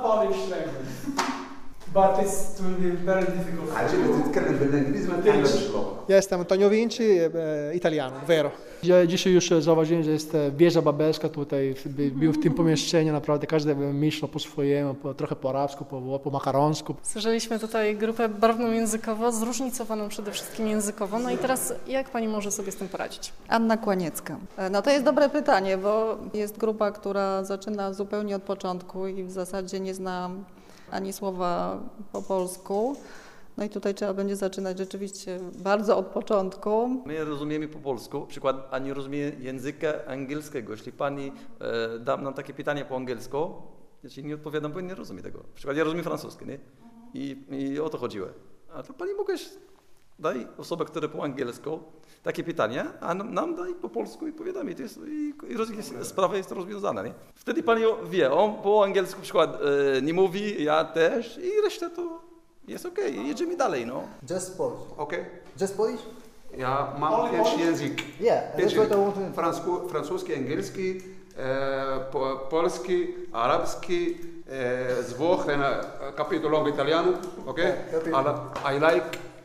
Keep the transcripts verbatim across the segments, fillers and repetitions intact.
Polish language. But it's to be very difficult. عشان تتكلم بالانجليزي ما تتعلمش اللغه. Ja jestem Antonio Vinci, e, italiano, vero. Ja dzisiaj już zauważyłem, że jest wieża babelska tutaj, był w tym pomieszczeniu, naprawdę każdy myślał po swojemu, po, trochę po arabsku, po, po makarońsku. Słyszeliśmy tutaj grupę barwną językowo, zróżnicowaną przede wszystkim językowo. No i teraz jak pani może sobie z tym poradzić? Anna Kłaniecka. No to jest dobre pytanie, bo jest grupa, która zaczyna zupełnie od początku i w zasadzie nie zna ani słowa po polsku. No i tutaj trzeba będzie zaczynać rzeczywiście bardzo od początku. My rozumiemy po polsku, przykład, a nie rozumie języka angielskiego. Jeśli pani e, da nam takie pytanie po angielsku, jeśli nie odpowiadam, bo nie rozumie tego. Przykład ja rozumiem francuski, nie? I, i o to chodziło. A to pani mogłaś daj osobę, która po angielsku takie pytania, a nam, nam daj po polsku i powiadamy. To jest, i, i roz, sprawa jest rozwiązana, nie? Wtedy pani wie, on po angielsku przykład e, nie mówi, ja też i reszta to jest okej, okay. Jedziemy dalej, no. Just Polish. Okej. Just Polish? Ja mam pięć języków. Yeah, that's what I want to... Francusku, francuski, angielski, e, po, polski, arabski, e, z Włoch, ten capito longo italiano, okej? Okay? Ale I like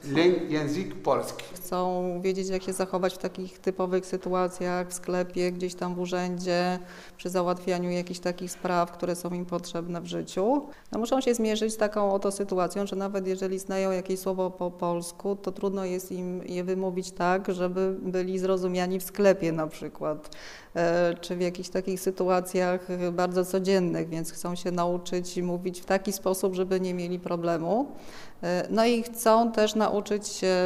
język polski. Chcą wiedzieć, jak się zachować w takich typowych sytuacjach, w sklepie, gdzieś tam w urzędzie, przy załatwianiu jakichś takich spraw, które są im potrzebne w życiu. No, muszą się zmierzyć z taką oto sytuacją, że nawet jeżeli znają jakieś słowo po polsku, to trudno jest im je wymówić tak, żeby byli zrozumiani w sklepie na przykład, czy w jakichś takich sytuacjach bardzo codziennych, więc chcą się nauczyć mówić w taki sposób, żeby nie mieli problemu. No i chcą też nauczyć się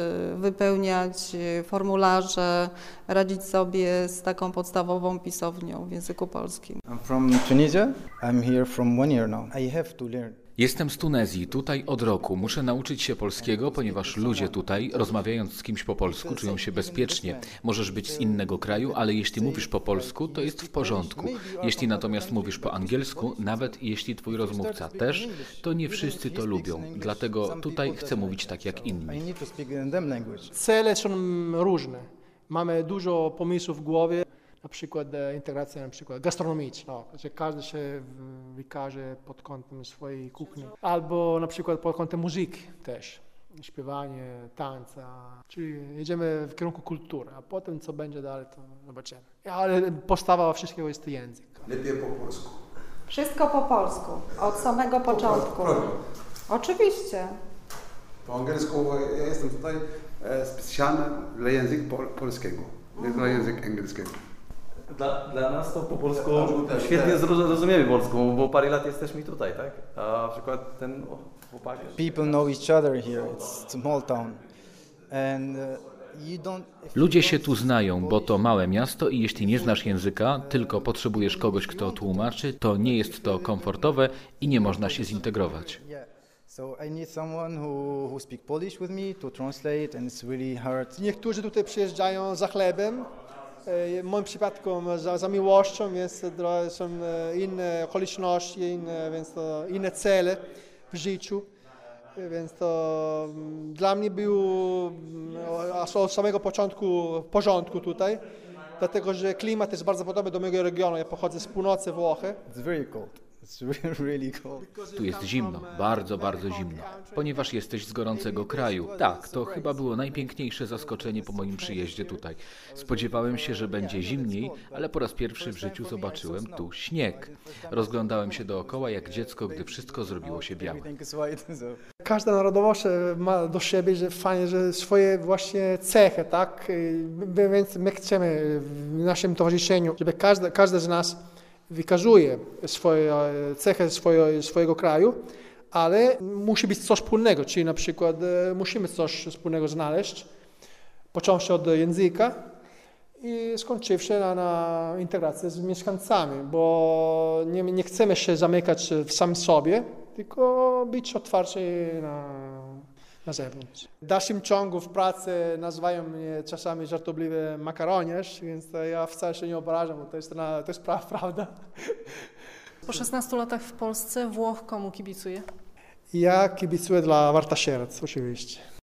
wypełniać formularze, radzić sobie z taką podstawową pisownią w języku polskim. I'm from Tunisia. I'm here from one year now. I have to learn. Jestem z Tunezji, tutaj od roku. Muszę nauczyć się polskiego, ponieważ ludzie tutaj, rozmawiając z kimś po polsku, czują się bezpiecznie. Możesz być z innego kraju, ale jeśli mówisz po polsku, to jest w porządku. Jeśli natomiast mówisz po angielsku, nawet jeśli twój rozmówca też, to nie wszyscy to lubią. Dlatego tutaj chcę mówić tak jak inni. Cele są różne. Mamy dużo pomysłów w głowie. Na przykład integracja na przykład gastronomiczna, no, że każdy się wykaże pod kątem swojej kuchni. Albo na przykład pod kątem muzyki też, śpiewanie, tańca. Czyli jedziemy w kierunku kultury, a potem co będzie dalej, to zobaczymy. Ale podstawa wszystkiego jest język. Lepiej po polsku. Wszystko po polsku, od samego początku. Oczywiście. Po angielsku ja jestem tutaj specjalny dla języka polskiego, nie dla języka angielskiego. Dla, dla nas to po polsku świetnie zrozumiemy polsku, bo parę lat jesteśmy tutaj, tak? A na przykład ten chłopak... People know each other here. It's a small town. And you don't... Ludzie się tu znają, bo to małe miasto i jeśli nie znasz języka, tylko potrzebujesz kogoś, kto tłumaczy, to nie jest to komfortowe i nie można się zintegrować. So I need someone who, who speak Polish with me to translate, and it's really hard. Niektórzy tutaj przyjeżdżają za chlebem, w moim przypadku za, za miłością, więc są inne okoliczności, inne, więc to inne cele w życiu. Więc to dla mnie było od samego początku w porządku tutaj, dlatego że klimat jest bardzo podobny do mojego regionu. Ja pochodzę z północy Włochy. It's very cold. It's really cold. Tu jest zimno, bardzo, bardzo zimno, ponieważ jesteś z gorącego kraju. Tak, to chyba było najpiękniejsze zaskoczenie po moim przyjeździe tutaj. Spodziewałem się, że będzie zimniej, ale po raz pierwszy w życiu zobaczyłem tu śnieg. Rozglądałem się dookoła jak dziecko, gdy wszystko zrobiło się białe. Każda narodowość ma do siebie, że fajnie, że swoje właśnie cechy, tak? Więc my chcemy w naszym towarzyszeniu, żeby każdy, każdy z nas wykazuje swoje cechy swoje, swojego kraju, ale musi być coś wspólnego, czyli na przykład musimy coś wspólnego znaleźć, począwszy od języka i skończywszy na, na integrację z mieszkańcami, bo nie, nie chcemy się zamykać w samym sobie, tylko być otwarci na, na zewnątrz. W dalszym ciągu w pracy nazywają mnie czasami żartobliwie makaroniarz, więc to ja wcale się nie obrażam, bo to jest, to jest pra, prawda. Po szesnastu latach w Polsce Włoch komu kibicuje? Ja kibicuję dla Warta Sierec, oczywiście.